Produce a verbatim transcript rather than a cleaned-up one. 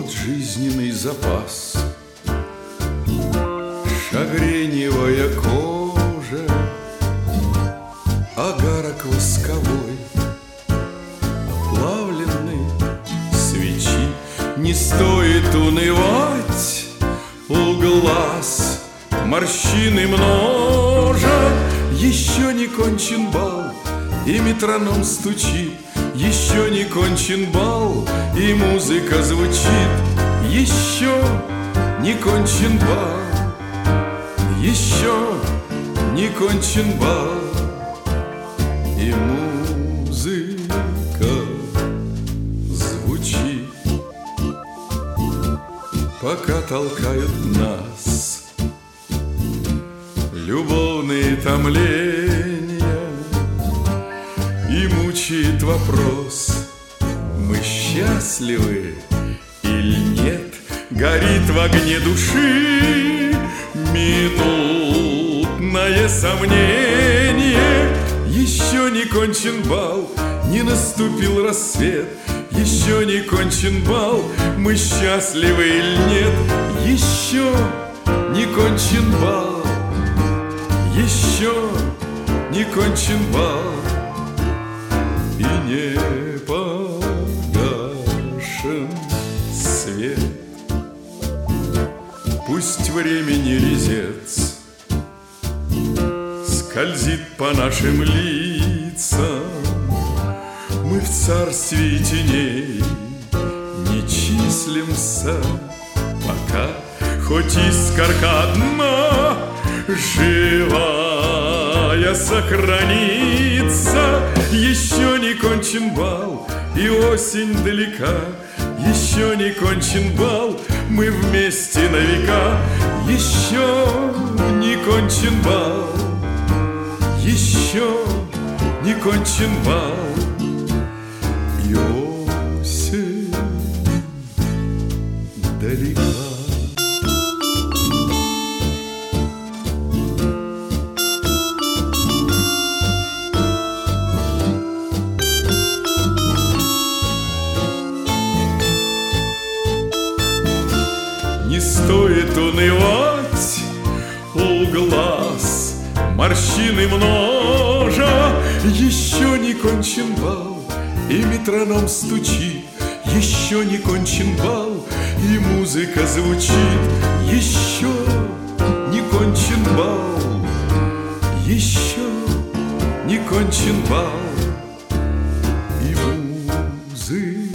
вот жизненный запас. Шагреневая кожа, агарок восковой, оплавлены свечи. Не стоит унывать, у глаз морщины множа. Еще не кончен бал, и метроном стучит. Еще не кончен бал, и музыка звучит. Еще не кончен бал, еще не кончен бал, и музыка звучит. Пока толкают нас любовные томления, и мучает вопрос: мы счастливы или нет? Горит в огне души минутное сомнение. Еще не кончен бал, не наступил рассвет. Еще не кончен бал, мы счастливы или нет? Еще не кончен бал, еще не кончен бал, и не погашен свет. Пусть времени резец скользит по нашим лицам, мы в царстве теней не числимся пока. Хоть искорка одна живая сохранится. Еще не кончен бал, и осень далека. Еще не кончен бал, мы вместе на века. Еще не кончен бал, еще не кончен бал, и осень далека. Не стоит унывать, у глаз морщины множа. Еще не кончен бал, и метроном стучит. Еще не кончен бал, и музыка звучит. Еще не кончен бал, еще не кончен бал, и музыка